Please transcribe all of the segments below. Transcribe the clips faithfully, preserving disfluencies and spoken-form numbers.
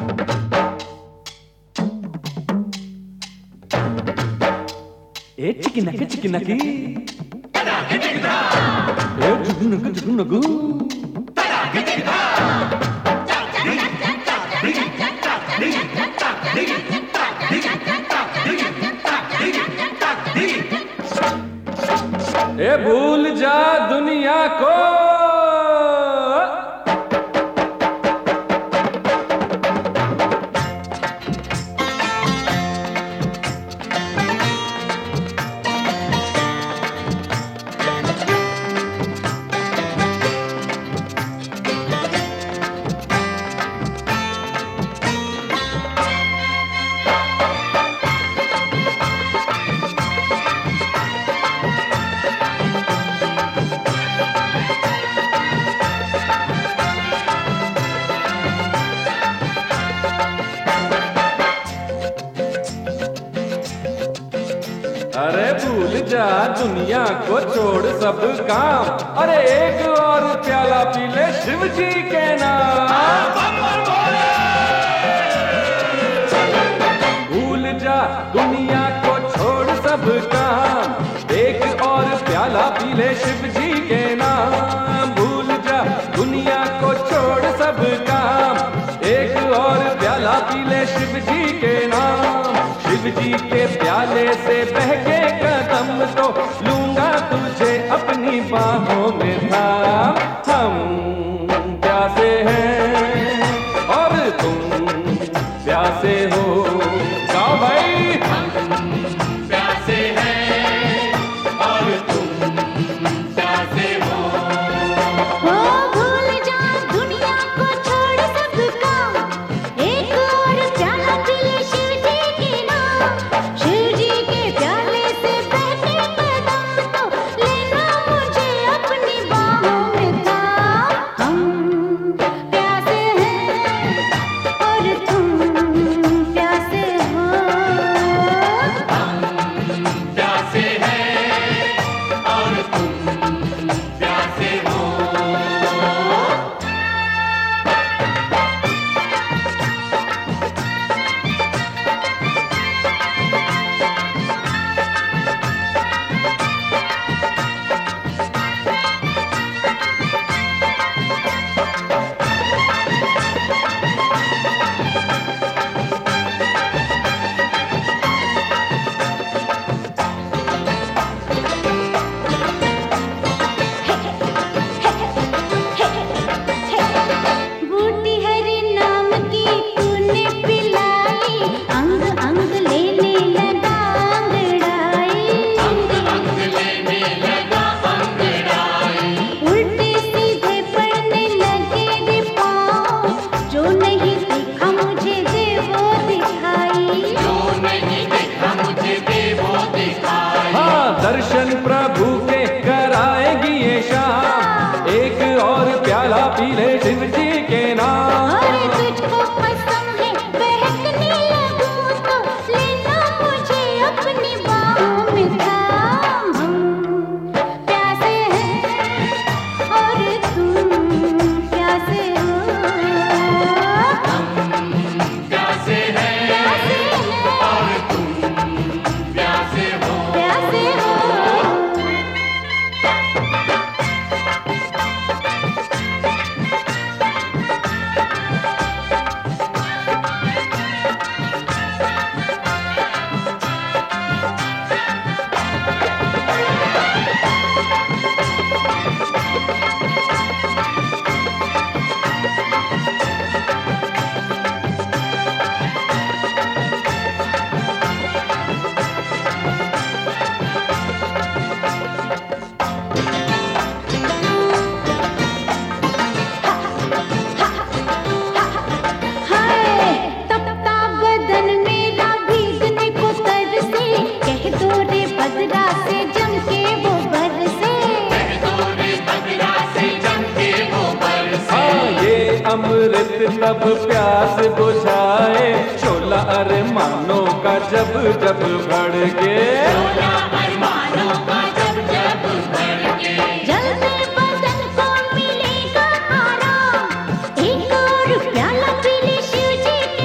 ए चिकनक चिकनकी ए जुगनक जुगनक ए भूल जा दुनिया को अरे भूल जा दुनिया को छोड़ सब काम, अरे एक और प्याला पी ले शिव जी के नाम। भूल जा दुनिया को छोड़ सब काम, एक और प्याला पी ले शिव जी के नाम। भूल जा दुनिया को छोड़ सब काम, एक और प्याला पी ले शिव जी के नाम। शिव जी के प्याले से बहके कदम तो लूंगा तुझे अपनी बाहों में थाम। हम प्यासे हैं और तुम प्यासे हो, गाओ भाई। हम प्यासे हैं और तुम प्यासे हो। ओ भूल जा दुनिया को छोड़ सब काम, एक और प्याला पी ले शिव जी के नाम। शिव जी के प्याले से बहके कदम तो लेना मुझे अपनी बाहों में थाम। हम प्यासे हैं और तुम प्यासे हो। हम प्यासे हैं और तुम प्यासे हो। बूटी हरी नाम की तूने पिलाई, अंग अंग लेने लगा अंगड़ाई। अंग अंग लेने लगा अंगड़ाई। उल्टे सीधे पड़ने लगे रे पाँव, जो नहीं देखा मुझे दे वो दिखाई। जो नहीं देखा मुझे दे वो दिखाई। हाँ दर्शन प्रभु के कराएगी ये शाम, एक और प्याला पी ले शिव जी के नाम। अरे तुझको पसंद है बहकने लगूं तो लेना मुझे अपनी बाहों में थाम। हम प्यासे हैं और तुम प्यासे हो। हम प्यासे हैं प्यासे हैं और तुम प्यासे हो। प्यासे हो। हाय तपता बदन मेरा भीगने को तरसे, कह दो रे बदरा से जम के वो बरसे। कह दो रे बदरा से जम के वो बरसे। हाँ ये अमृत तब प्यास बुझाए, शोला अरमानों का जब जब भड़के। शोला अरमानों का जब जब भड़के। जलते बदन को मिलेगा आराम, एक और प्याला पी ले शिव जी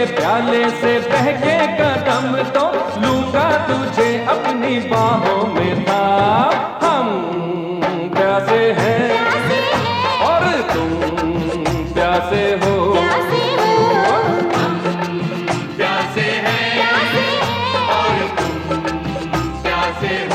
के प्याले से बहके कदम तो लूंगा तुझे अपनी बाहों में था। हम प्यासे हैं और तुम प्यासे हो, प्यासे हो, प्यासे हैं और तुम प्यासे हो।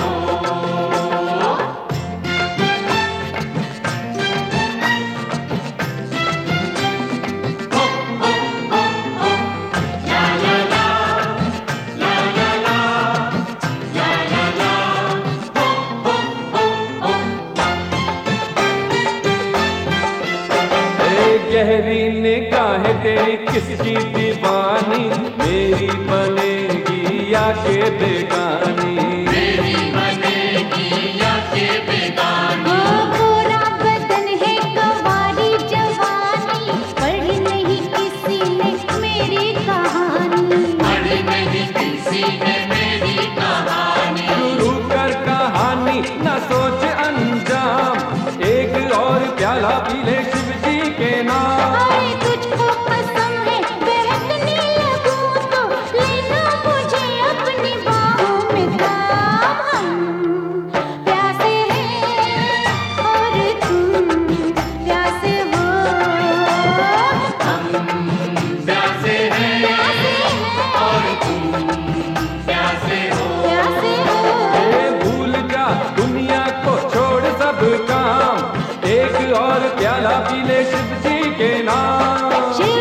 गहरी निगाहें तेरी किसकी दीवानी, मेरी बनेगी या के बेगानी, मेरी बनेगी या के बेगानी। ओ गोरा बदन है कवारी जवानी, पढ़ी नहीं किसी ने मेरी कहानी, पढ़ी नहीं किसी ने मेरी कहानी। शुरू कर कहानी न सोच अंजाम, एक और प्याला पी ले शिव जी के नाम। अरे तुझको कसम है बहकने लगूं तो लेना मुझे अपनी बाहों में थाम। हम प्यासे हैं और तुम प्यासे हो, हम प्यासे हैं और तुम प्यासे हो। प्यासे हो। ए भूल जा दुनिया को छोड़ सब काम, एक और प्याला पी ले शिव जी के नाम। शिव